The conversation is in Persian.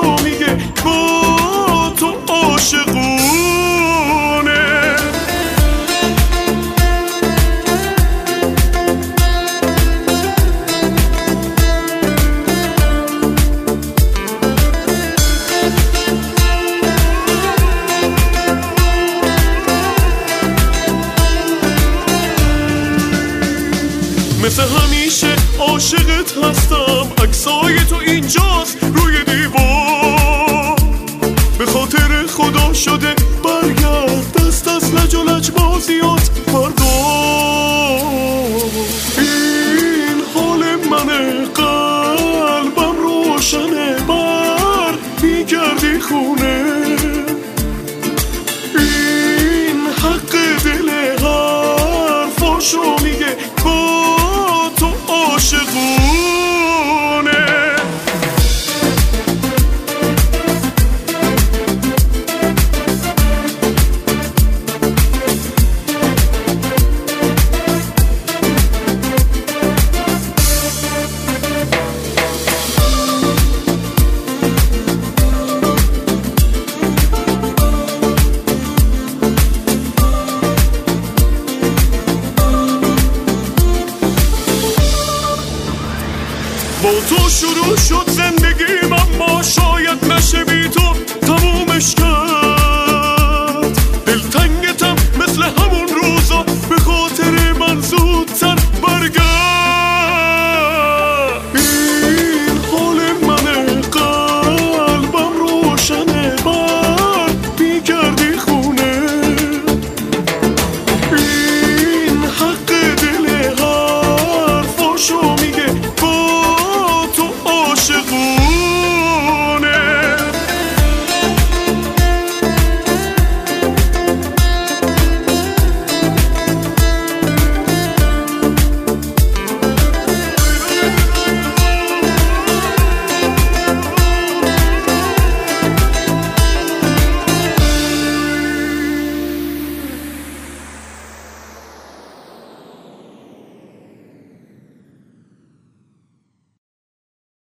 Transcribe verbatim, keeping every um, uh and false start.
فاشو میگه با تو عاشقونه. مثل همیشه عاشقت هستم، عکسای تو اینجاست روی دیوار. به خاطر خدا شده برگرد، دست از لج و لج بازیات بردار. این حال منه، قلبم روشنه، بر میگردی خونه. این حق دل حرفاشو میگه با تو عاشقونه. با تو شروع شد زندگیم، اما شاید نشه بی